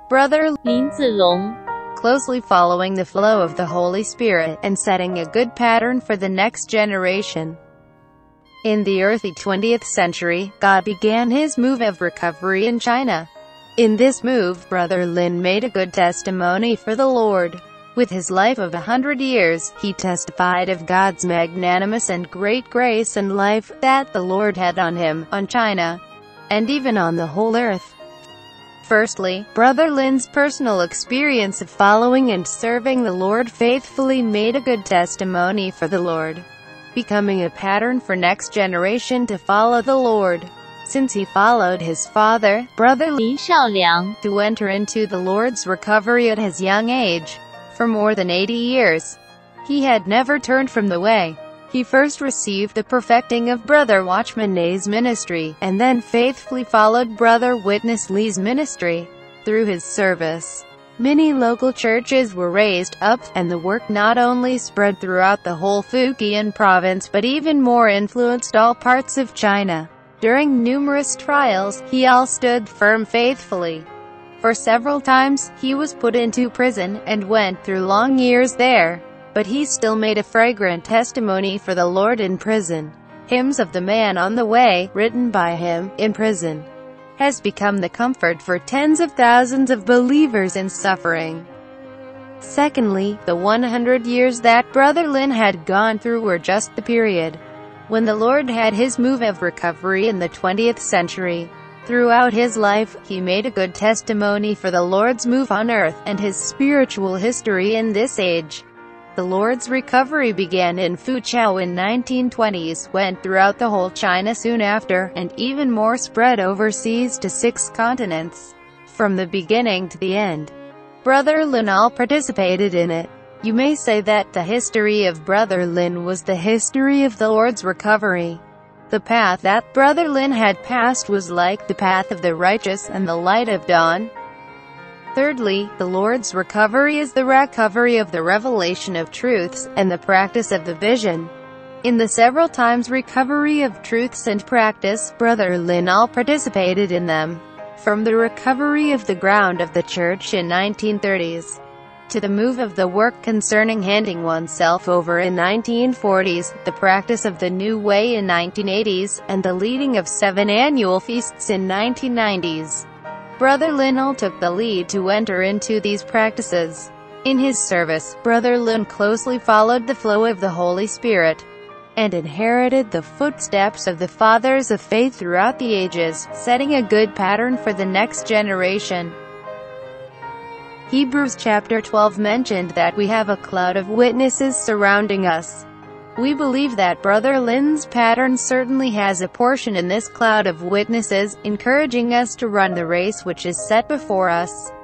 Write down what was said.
Brother Lin Zilong, closely following the flow of the Holy Spirit, and setting a good pattern for the next generation. In the early 20th century, God began his move of recovery in China. In this move, Brother Lin made a good testimony for the Lord. With his life of 100 years, he testified of God's magnanimous and great grace and life that the Lord had on him, on China, and even on the whole earth. Firstly, Brother Lin's personal experience of following and serving the Lord faithfully made a good testimony for the Lord, becoming a pattern for next generation to follow the Lord. Since he followed his father, Brother Lin Shaoliang, to enter into the Lord's recovery at his young age, for more than 80 years, he had never turned from the way. He first received the perfecting of Brother Watchman Nei's ministry, and then faithfully followed Brother Witness Lee's ministry. Through his service, many local churches were raised up, and the work not only spread throughout the whole Fujian province but even more influenced all parts of China. During numerous trials, he all stood firm faithfully. For several times, he was put into prison, and went through long years there. But he still made a fragrant testimony for the Lord in prison. Hymns of the Man on the Way, written by him, in prison, has become the comfort for tens of thousands of believers in suffering. Secondly, the 100 years that Brother Lin had gone through were just the period when the Lord had his move of recovery in the 20th century. Throughout his life, he made a good testimony for the Lord's move on earth, and his spiritual history in this age. The Lord's recovery began in Fuzhou in 1920s, went throughout the whole China soon after, and even more spread overseas to 6 continents. From the beginning to the end, Brother Lin all participated in it. You may say that the history of Brother Lin was the history of the Lord's recovery. The path that Brother Lin had passed was like the path of the righteous and the light of dawn. Thirdly, the Lord's recovery is the recovery of the revelation of truths, and the practice of the vision. In the several times recovery of truths and practice, Brother Lin all participated in them. From the recovery of the ground of the church in 1930s, to the move of the work concerning handing oneself over in 1940s, the practice of the New Way in 1980s, and the leading of 7 annual feasts in 1990s. Brother Lin all took the lead to enter into these practices. In his service, Brother Lin closely followed the flow of the Holy Spirit, and inherited the footsteps of the Fathers of Faith throughout the ages, setting a good pattern for the next generation. Hebrews chapter 12 mentioned that we have a cloud of witnesses surrounding us. We believe that Brother Lin's pattern certainly has a portion in this cloud of witnesses, encouraging us to run the race which is set before us.